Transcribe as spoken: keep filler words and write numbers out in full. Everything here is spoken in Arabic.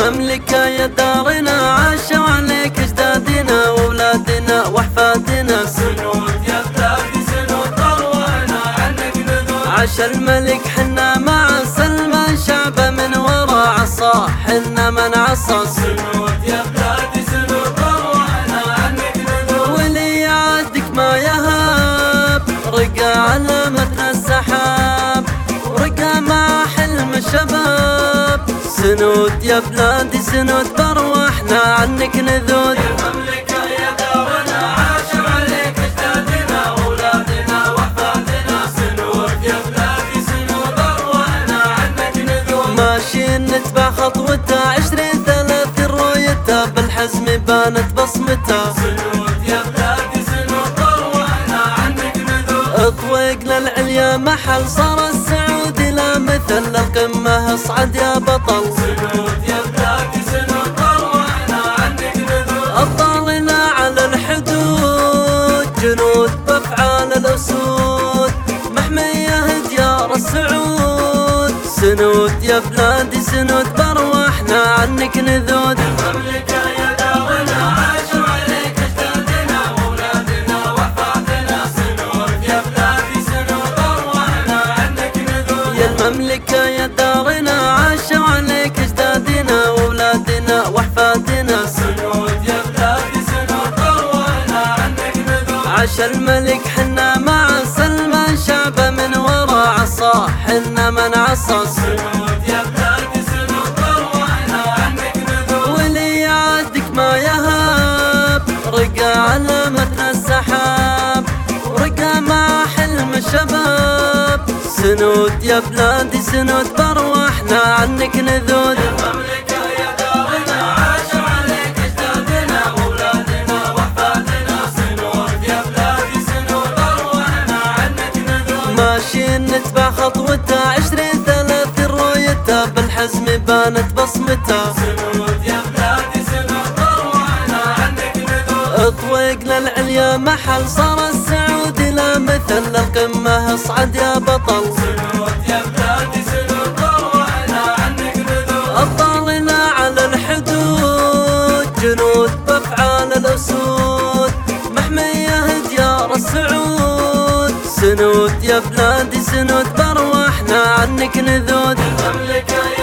المملكة يا دارنا عاشوا عليك اجدادنا واولادنا واحفادنا. سنود يا بلادي سنود طرونا عنك نذود. عاش الملك حنا مع سلمى شعبه من ورا عصا حنا من عصا. سنود يا بلادي سنود طرونا عنك نذود. ولي عادك ما يهاب رقى علامتنا السحاب ورقى مع حلم الشباب. سنود يا بلادي سنود بارواحنا عنك نذود. المملكة يا دارنا عاشوا عليك اجدادنا واولادنا واحفادنا. سنود يا بلادي سنود بارواحنا عنك نذود. ماشيين نتبع خطوته عشرين ثلاثين رؤيته بالحزم بانت بصمته. سنود يا بلادي سنود بارواحنا عنك نذود. طويق للعليا محل صار السعود لا مثل للقمة اصعد يا بطل. سنود يا بلادي سنود بارواحنا عنك نذود. أبطالنا على الحدود جنود بأفعال الأسود محمية ديار السعود. سنود يا بلادي سنود بارواحنا عنك نذود. المملكة يا دارنا عاشوا عليك اجدادنا واولادنا واحفادنا. سنود يا بلادي سنود بارواحنا عنك نذود. يا المملكة يا دارنا عاشوا عليك اجدادنا واولادنا واحفادنا. سنود يا بلادي سنود بارواحنا عنك نذود. عاش الملك حنا مع سلمى شعبه من ورا عصا حنا من عصا. سنود يا بلادي سنود بارواحنا عنك نذود. ولي عادك ما يهاب رقى علامتنا السحاب ورقى مع حلم الشباب. سنود يا بلادي سنود بارواحنا عنك نذود. المملكة يا دارنا عاشوا عليك اجدادنا واولادنا واحفادنا. سنود يا بلادي سنود بارواحنا عنك نذود. ماشيين نتبع خطوته عشرين ثلاثين رؤيته بالحزم بانت بصمته. سنود يا بلادي سنود بارواحنا عنك نذود. طويق للعليا محل صار السعود لا مثل للقمة اصعد يا بطل. سنود يا بلادي سنود بارواحنا عنك نذود. أبطالنا على الحدود جنود بأفعال الأسود محمية ديار السعود. سنود يا بلادي سنود بارواحنا عنك نذود. المملكة